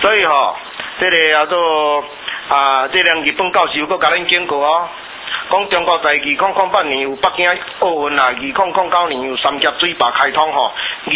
所以吼，这个叫做这个日本教授佫甲恁警告哦。讲中国在2008年有北京奥运啦，2009年有三峡水坝开通吼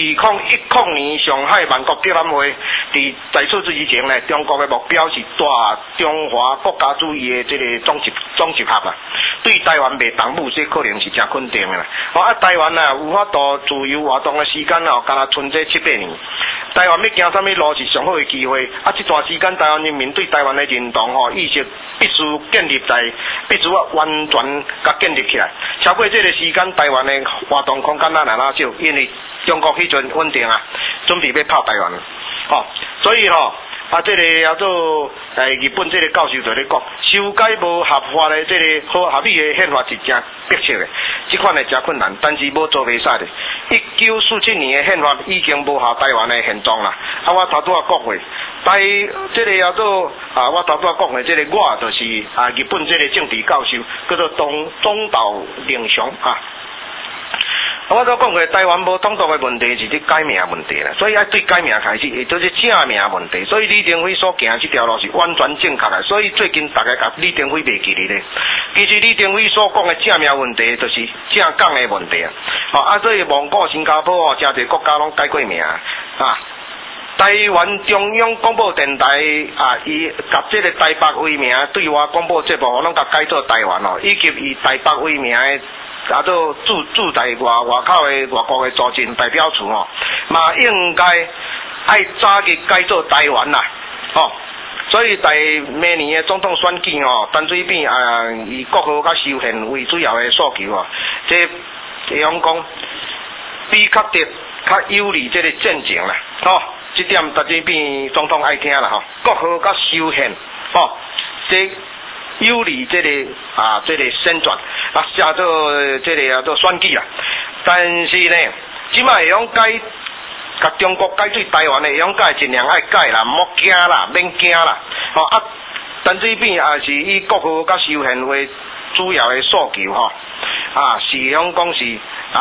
，2010年上海万国博览会。在此之前呢，中国的目标是大中华国家主义的这个总集合啦。对台湾袂动武，这可能是真肯定的啦。台湾啊有法度自由活动的时间哦，敢若剩这7-8年。台湾要行啥物路是上好的机会。这段时间台湾人民对台湾的认同意识必须完全甲建立起来。超过这个时间，台湾的活动空间哪少，因为中国迄阵稳定准备要拍台湾。所以这个叫做日本这个教授就咧讲，修改无合法的这个合理的宪法是真迫切的，这款的真困难，但是无做袂使的。1947年的宪法已经无效台湾的现状啦。我头拄仔讲过，这个叫做我头拄仔讲的这个我就是日本这个政治教授，叫做中岛玲雄我都讲过，台湾无统独的问题是伫改名问题啦，所以要对改名开始，也就是正名问题。所以李登辉所行这条路是完全正确的。所以最近大家甲李登辉袂记咧，其实李登辉所讲的正名问题，就是正港的问题所以蒙古、新加坡真侪国家拢改过名台湾中央广播电台伊甲这个台北为名对外广播节目，拢甲改做台湾以及以台北为名的。做驻在外口的外国的组织代表处嘛应该爱早日改做台湾啦所以在明年的总统选举陈水扁以国号甲修宪为主要的诉求这会用讲比确定较有利这个战情啦这点陈水扁总统爱听啦国号甲修宪这有利这个这个宣传叫做这个叫做选举啦。但是呢，即摆会用改，甲中国改对台湾的会用改，尽量爱改啦，莫惊啦，免惊啦。陈水扁也是以国号甲修宪为主要的诉求是用讲是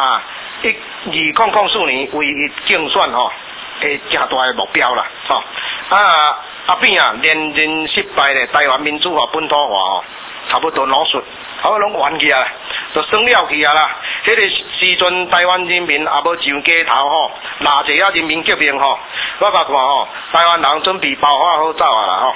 2004年为伊竞选的正大的目标啦阿扁连任失败咧，台湾民主化、本土化差不多老顺，拢完去啦，就算了去啦。迄个时阵，台湾人民也无上街头拿一人民革命我甲看台湾人准备包好好走啦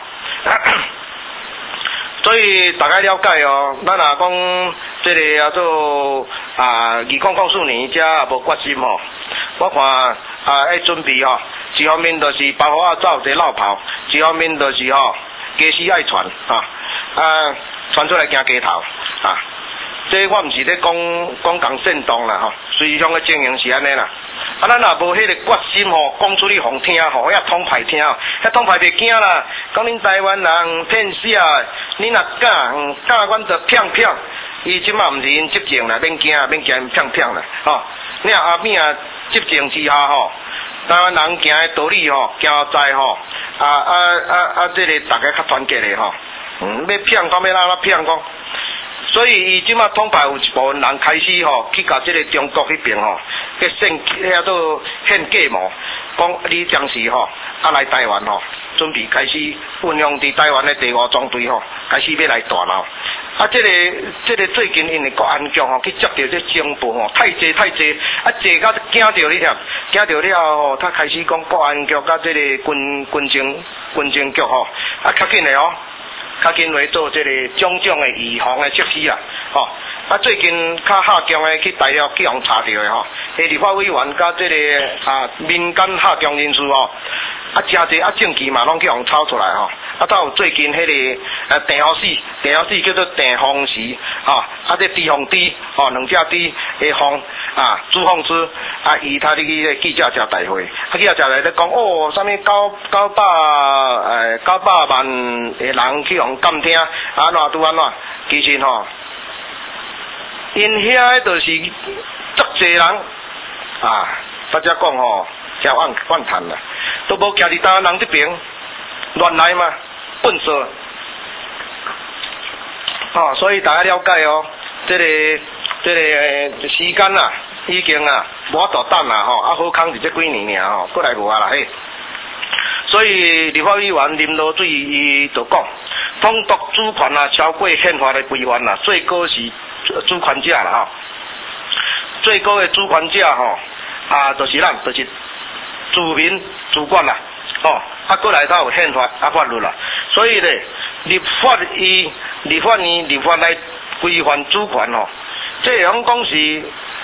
所以大家了解咱若讲这个叫做2004年才也无决心我看要准备一方面就是包好走一绕跑，一方面就是家私爱传传出来行街头这我毋是咧讲共煽动啦实际上的情形是安尼啦咱若无迄个决心讲出去互听遐统派听遐统派袂惊啦，讲恁台湾人骗死你若敢阮就骗骗，伊即马毋是因执政啦，免惊因骗骗啦你阿扁执政之下台湾人行的道理行在这个大家较团结的要骗讲要哪骗讲，所以伊即马统派有一部分人开始去甲这个中国迄边去叫做献计谋，讲你将是来台湾准备开始运用伫台湾的第5中队开始要来大闹这个最近因为国安局去接到这情报太济济到惊到你惊到了他开始讲国安局甲这个军情局较紧的较紧来做这个种种的预防的措施啦最近较下降的去大陆去互查到的立法委员甲这个民间下降人数真济证据嘛拢去互抄出来到有最近迄个电好死叫做电风石这低风低2只低的风朱凤芝伊他的记者招待会记者招待咧讲啥物900万的人去互监听安怎其实因遐就是足济人大家讲真怨叹啦，都无徛伫台湾人这边乱来嘛，笨死所以大家了解这个时间已经无法度等啦好康是这几年尔过来无啦所以立法委员林罗水伊就讲，统独主权啊超过宪法的规范啦，最高是主权者啦吼，最高的主权者吼就是咱就是自民主管啦，过来才有宪法法律啦，所以咧立法来规范主权吼，这样讲是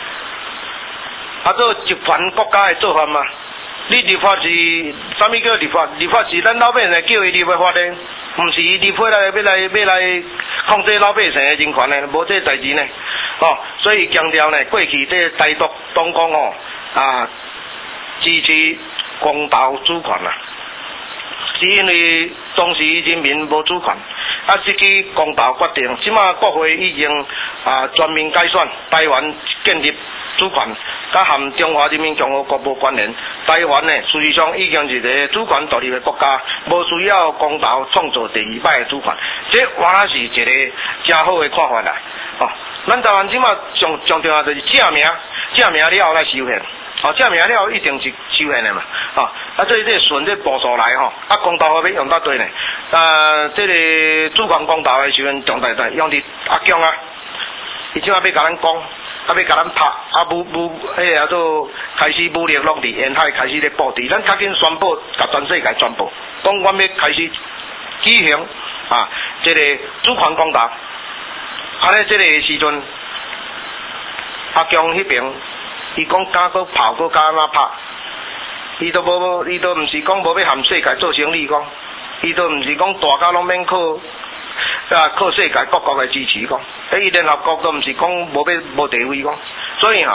做集权国家的做法嘛。你立法是啥物叫立法？立法是咱老百姓叫伊立的法呢，毋是伊立法来要来控制老百姓的人权呢，无这代志呢。所以强调呢，过去这台独当讲支持公投主权啦，是因为当时人民无主权，失去公投决定，即马国会已经全面改选，台湾建立主权，甲含中华人民共和国无关联。台湾呢，事实上已经是一个主权独立的国家，无需要公投创造第二摆的主权。这原来是一个真好的看法啦。咱台湾即马上重要就是正名了后来修宪。正名了一定是修宪的嘛。所以这顺这步数来公投要用到对呢。这个主权公投的修宪重大用伫阿强啊，伊即马要甲咱讲。要甲咱拍，做开始武力落地沿海开始咧布置，咱较紧宣布，甲全世界宣布，讲阮要开始举行这个主权公投。这个时阵，阿强迄边，伊讲敢搁跑，搁敢安怎拍？伊都毋是讲无要含世界做生意，讲，伊都毋是讲大家拢免靠世界各国的支持讲，伊联合国都毋是讲无地位讲，所以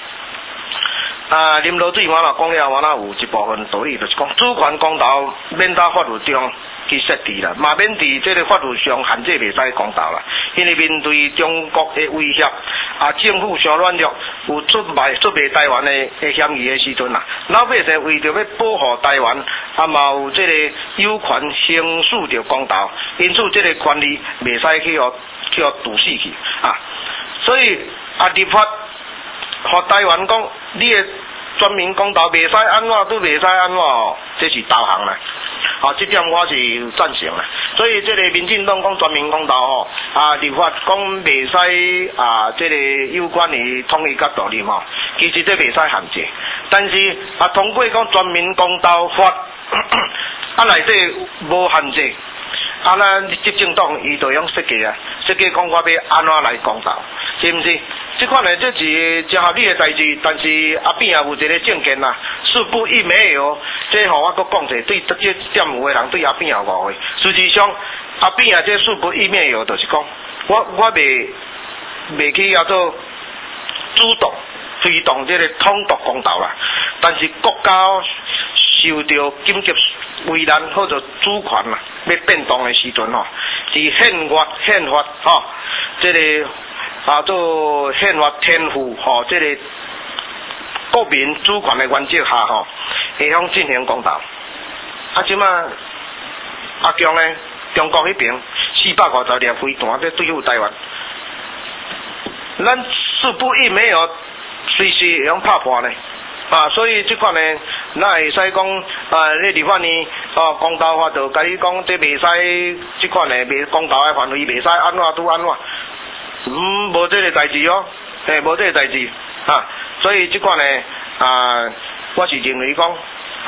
林罗水我讲了，我有一部分道理，就是讲主权公投免在法律中去设置啦，嘛免伫这个法律上限制袂使公投啦，因为面对中国的威胁，政府上软弱，有出卖台湾的嫌疑的时阵啦，老百姓为着要保护台湾，嘛有这个有权行使着公投，因此这个权利袂使去堵死去所以立法互台湾讲，你的全民公投袂使安怎都袂使安怎这是导航啦。这点我是赞成啦。所以这个民进党讲全民公投立法讲袂使这个有关于统一甲独立其实这袂使限制，但是通过讲全民公投法内底无限制。咱执政党伊就用设计讲我要安怎来公投，是毋是？这款呢，这是真合理的代志，但是边有一个政见啦，事不一没有，这我搁讲者，对这点有的人对边有误会。实际上边这事不一没有，就是讲我袂去做主动推动这个统独公投啦，但是国家受到紧急危难或者主权要变动的时阵是宪法这个做宪法天赋这个国民主权的原则下会向进行公投。即马阿强呢，中国迄边450粒飞弹在对付台湾，咱事不一没有，随时会用拍破呢。所以这款呢，咱会使讲你立法呢公投法就甲你讲，这袂使这款呢，袂公投的范围袂使安怎拄安怎，无这个代志无这个代志所以这款呢我是认为讲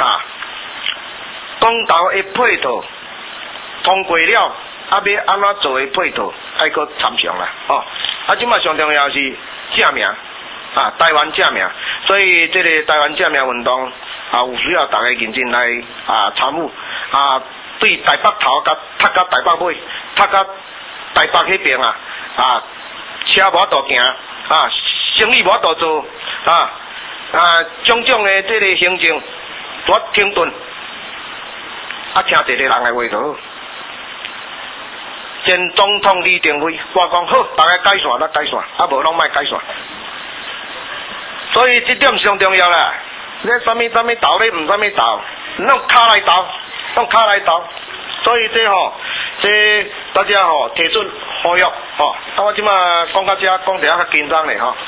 公投的配套通过了，要安怎做的配套，爱搁参详啦即马上重要是正名。台湾正名，所以这个台湾正名运动有需要大家认真来参与对台北头甲踢到台北尾，踢到台北迄边车无法度行生意无法度做种种的这个行政都停顿听一个人的话就好。前总统李登辉我讲好，大家改线咱改线，无拢莫改线。所以这点上重要啦，你什么投你唔什么投，弄卡来投，所以这大家提出呼吁我即马讲到这，讲得较紧张咧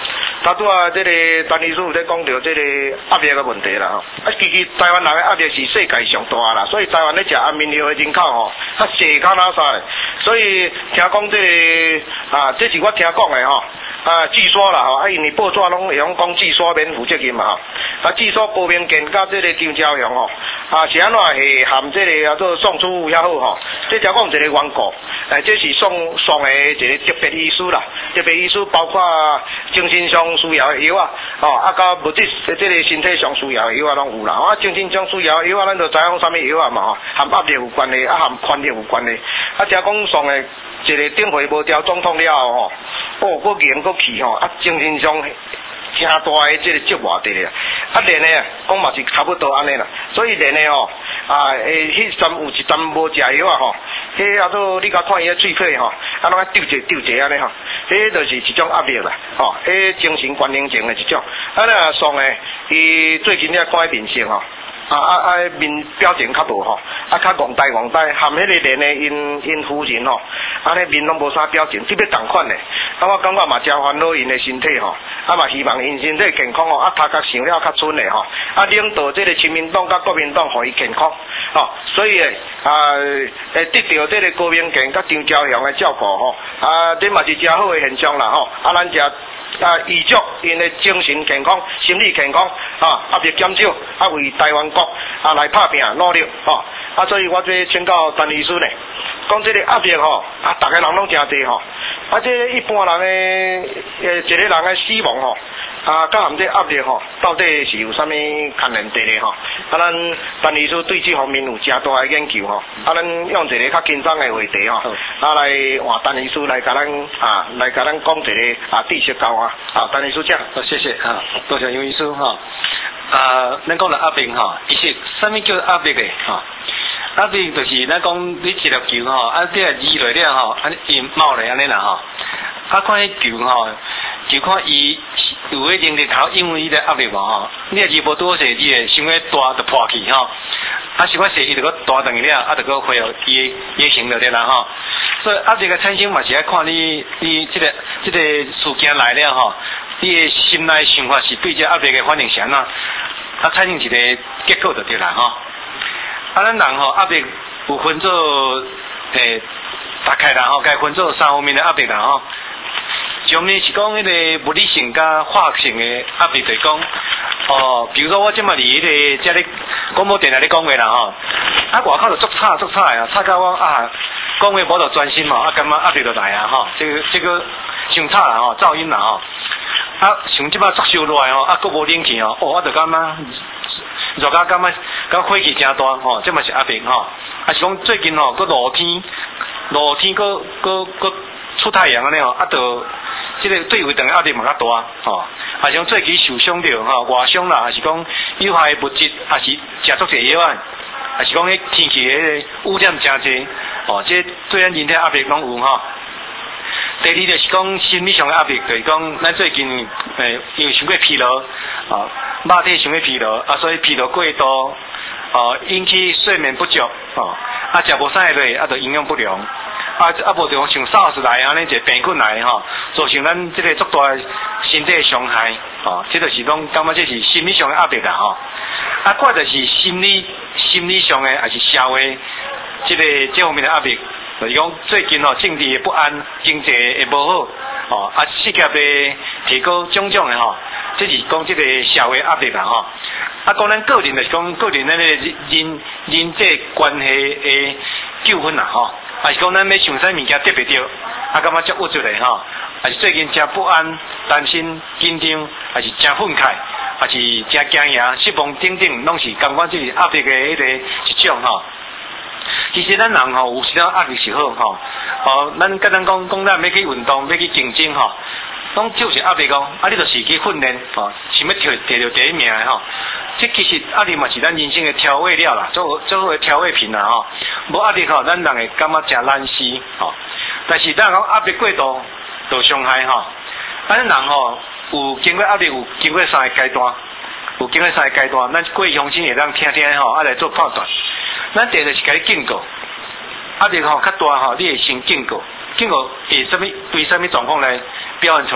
他拄啊，这个陈医师有在讲到这个压力的问题啦吼。啊，其实台湾人的压力是世界上大啦，所以台湾咧食安眠药的人口吼，较济较哪啥嘞。所以听讲这个啊，这是我听讲的吼。啊，据说啦吼，啊因为报纸拢会讲据说免负责任嘛吼。啊，据说高明健甲这个张朝阳吼，啊是安怎是含这个叫做送出遐好吼，这条讲一个缘故，这是送的一个特别医师啦，特别医师包括精神上需要的药啊，啊甲物质这个身体上需要的药啊拢有啦，啊精神上需要的药啊，咱就知影啥物药啊嘛吼，含压力有关系，啊含权力有关系，啊听讲送的一个顶回无调总统了后吼，哦，搁严搁去吼，啊精神上真大的这个折磨伫咧，啊连呢讲嘛是差不多安尼啦，所以连呢吼啊迄站有一站无食药啊吼，迄啊做你甲看伊个喙皮吼，啊拢啊丢一安尼吼，迄就是一种压力啦，吼，迄精神官能症的一种，啊那送呢，伊最近咧看伊面色吼。面表情较无吼，啊较戆呆，含迄个连的因夫人吼，安尼面拢无啥表情，特别同款的。啊我感觉嘛真烦恼因的身体吼，啊嘛希望因身体健康吼，啊头壳想了较准的吼，啊领导这个亲民党甲国民党互伊健康，吼，所以得到这个高明健甲张朝阳的照顾吼，啊这嘛是真好的现象啦吼，啊咱只。预祝因的精神健康、心理健康，压力减少，啊为台湾国来打拼努力，所以我这请教陈医师呢，讲这个压力吼，大家人拢真济吼，这一般人的一个人的死亡吼，甲含这压力吼，到底是有啥物牵连伫咧吼？咱陈医师对这方面有真大的研究吼，咱用一个较轻松的话题吼，来换陈医师来甲咱来甲咱讲一个知识教啊，陈医师讲， 谢谢多谢杨医师哈。咱讲到压力哈，其实啥物叫压力咧哈？压力就是咱讲你一粒球吼，这移落了吼，伊冒来安尼啦吼，看迄球吼，就看伊。有迄种日头，因为伊的压力嘛吼，你若是无多势，你的伤个大就破去吼，是我势伊就搁大等于了，就搁恢复伊形就对啦吼。所以压力个产生嘛是要看你这个事件来了吼，你的心内想法是对这压力个反应是安怎，产生一个结果就对啦吼。咱人吼压力有分做大概啦吼，该分做3方面的压力啦吼。上面是讲迄个物理性甲化学性的压力，就是讲比如说我即马伫迄个遮咧广播电台咧讲话啦吼，外口就足吵的吵到我讲话无得专心嘛，感觉压力就来啊吼，这个伤吵啦吼，噪音啦吼，像即马足烧热吼，佫无冷气吼，我就感觉热到感觉火气真大吼，这嘛是压力吼，是讲最近吼佫露天佫出太阳安尼吼，就这个对胃肠压力嘛较大吼，像最近受伤着吼，外伤啦，还是讲有害物质，还是食足侪药啊，还是讲迄天气迄个污染真济，这对咱人体压力拢有吼。第二就是讲心理上的压力，就是讲咱最近因为伤过疲劳，肉体伤过疲劳，所以疲劳过度，引起睡眠不足，食无啥个落，就营养不良。无就像SARS来安尼一个病菌来吼，造成咱这个足大身体伤害，这就是讲感觉这是心理上的压力啦吼。再就是心理上的还是社会这方面的压力，就是讲最近政治的不安，经济也无好，事业的提高种种的吼，这是讲这个社会压力啦吼。讲咱个人就是讲个人咱的人际关系的纠纷啦吼。还是讲咱要想啥物件特别着，感觉足郁出来吼，还是最近真不安、担心、紧张，还是真愤慨，还是真惊讶、失望等等，拢是感觉这是压力的迄个一种吼。其实咱人吼有时阵压力是好吼，咱甲咱讲咱要去运动、要去竞争吼，拢就是压力讲，你就是去训练吼，想要摕到第一名的吼。这其实压力嘛是咱人生的调味料啦，做好的调味品啦吼。无压力吼，咱人会感觉真懒死吼。但是咱讲压力过度就伤害吼。咱人吼有经过压力，有经过3个阶段，咱过乡亲会当听吼，来做判断。咱第一就是甲你警告，压力吼较大吼，你会先警告会为什么状况来表现出来？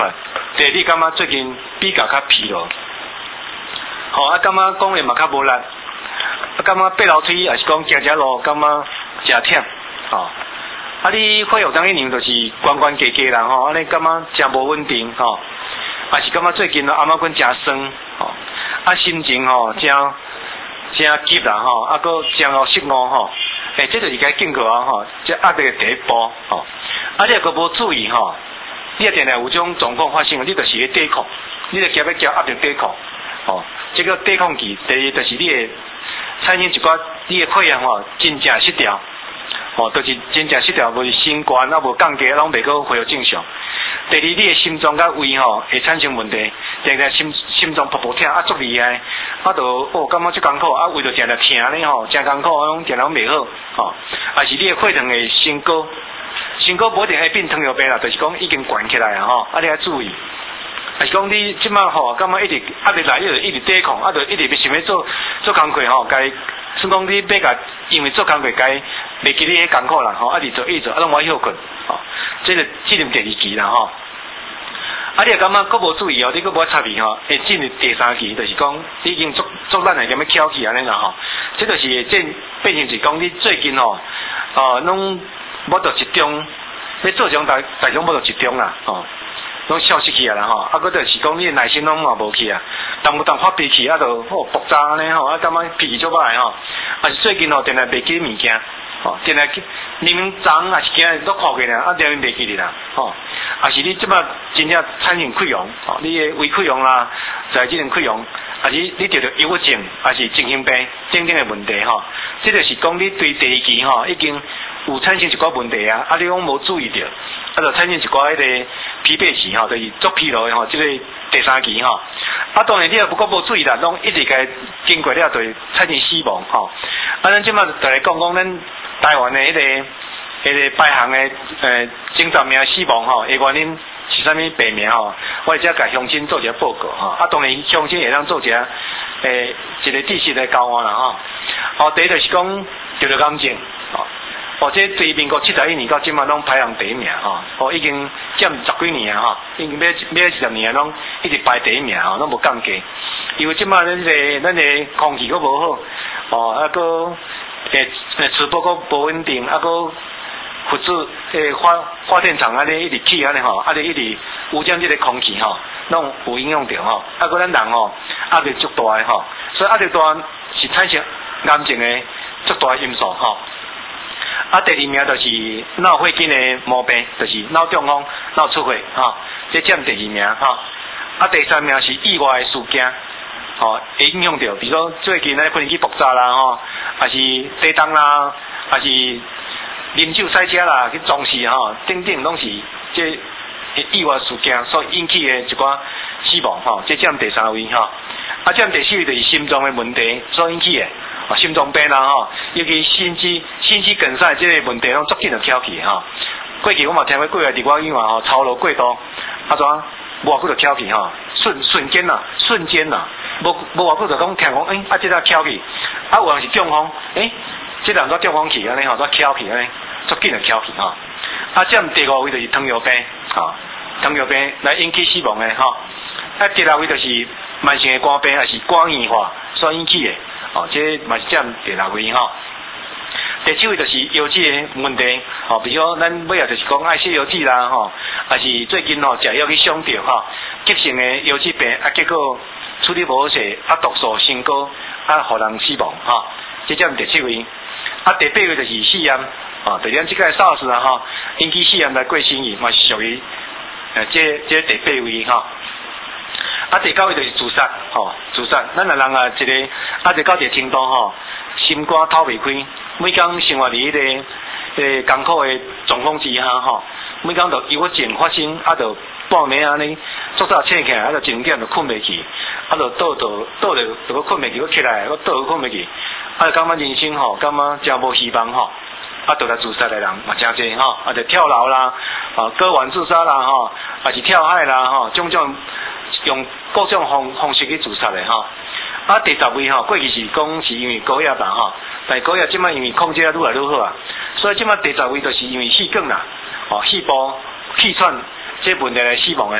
第二，你感觉最近比较较疲劳，吼啊，感觉讲话嘛较无力，啊，感觉爬楼梯也是讲行路，感觉真忝，吼。啊，你血液当一年就是关关加加啦，吼，安尼感觉真无稳定，吼，也是感觉最近阿妈棍真酸，吼，啊，心情吼真急啦，吼，啊，搁真失误，吼，这就是该警告啊，吼，这压力的第一步，吼，啊，你若无注意，吼，你定定有种状况发生，你就是去抵抗，你就夹要夹压力抵抗，吼，这个抵抗期，第二就是你的产生一寡你的血液吼真正失调。哦，就是真正失调，无是心肝啊，无降低，拢袂阁恢复正常。第二，你的心脏甲胃吼会产生问题，定定心脏噗噗痛啊，足厉害，啊，就感觉足艰苦，啊，胃就定定疼咧吼，真艰苦，拢定定袂好，吼，啊是你的血糖会升高，升高无一定会变糖尿病啦，就是讲已经悬起来啊吼，啊你要注意。啊是讲你即马吼，感觉一直压力来，一直抵抗，啊，就一直想要做工课吼，该算讲你要甲，因为做工课该袂记你迄艰苦啦，吼，一直做，啊，拢无休困，吼，这个进入第二期啦，吼。啊，你也感觉佫无注意哦，你佫无插意吼，会进入第三期，就是讲你已经做咱来咁样翘起安尼啦，吼，这就是变成是讲你最近吼，拢无着集中，要做种大种无着集中啦，吼。拢消失去啊啦吼，啊，佫就是讲你的耐心拢嘛无去啊，动不动发脾气啊，就爆炸安尼吼，啊，感觉脾气足歹吼，啊是最近吼，定定袂记物件，吼，定定明明昨啊是今日都看过啦，啊，定定袂记哩啦，吼，啊是你即摆真正产生溃疡，吼，你的胃溃疡啦，在这种溃疡，啊是你得抑郁症，啊是精神病等等的问题吼，这就是讲你对第二期吼已经有产生一寡问题啊，啊你讲无注意到。啊，就产生一寡迄个疲惫期吼，就是足疲劳的吼，即个第三期吼。啊，当然你若不过无注意啦，拢一直该经过了，就会产生死亡吼。啊，咱即马就来讲讲咱台湾的迄个排行的前10名死亡吼，的原因是啥物病名吼？我只甲乡亲做一个报告吼。啊，当然乡亲会当做一个一个知识来教我啦吼。哦，第一就是讲得了癌症吼。这对民国71年到今嘛拢排行第一名吼，已经占10几年啊吼，已经要20年啊，拢一直排第一名吼，拢无降低。因为即马咱的空气佫无好，啊佫传播佫无稳定，啊佫核子发电厂安尼一直起安尼吼，啊一直污染即个空气吼，拢有影响着吼，啊佫咱人吼压力足大的吼，所以压力大是产生癌症的足大的因素吼。啊，第二名就是脑血筋的毛病，就是脑中风、脑出血，吼，这占第二名，吼。啊，第三名是意外的事件，吼，会影响到，比如说最近咧飞机爆炸啦，吼，还是地震啦，还是啉酒赛车啦，去撞死吼，等等拢是这意外事件所引起的一寡死亡，吼，这占第三位，吼。啊，占第四位就是心脏的问题所引起的。心脏病啦吼，尤其心肌梗塞这个问题拢足紧就翘起吼。过去我嘛听过过来伫我医院吼，超路过度，啊怎无偌久就翘起吼，瞬间啦，无偌久就讲听讲，啊这才翘起，啊有人是中风，这人都中风去安尼吼，都翘起安尼，足紧就翘起吼。啊占第五位就是糖尿病，吼，糖尿病来引起死亡的吼。啊第六位就是慢性的肝病，还是肝硬化所引起的。哦，这嘛是占第六位吼。第七位就是腰子的问题，吼，比如说咱尾啊就是讲爱吃腰子啦，吼，还是最近吼食药去伤着吼，急性的腰子病啊，结果处理无好势，啊毒素升高，啊互人死亡吼，这占第七位。啊第八位就是肺炎，啊，就咱即个 SARS 啊吼，引起肺炎来过身去，嘛是属于这第八位吼。啊，第九位就是自杀，吼，自杀。咱人啊，一个啊，就到一个程度吼，心肝透袂开，每工生活伫迄个艰苦的状况之下吼，每工就抑郁症发生，啊，就半暝安尼，早早醒起来，啊，就10点就困袂去，啊，就倒就困袂去，起来，倒困袂去，啊，就感觉人生吼，感觉真无希望吼，啊，就来自杀的人嘛真济吼，啊，就跳楼啦，啊，割腕自杀啦吼，还是跳海啦吼，种用各种方式去自杀的吼。啊，第10位吼，过去是讲是因为高压吧吼，但高压即摆因为控制啊愈来愈好啊，所以即摆第10位就是因为气梗啦，吼，气部气喘这问题来死亡的吼。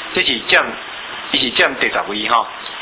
这是占，伊是占第10位吼。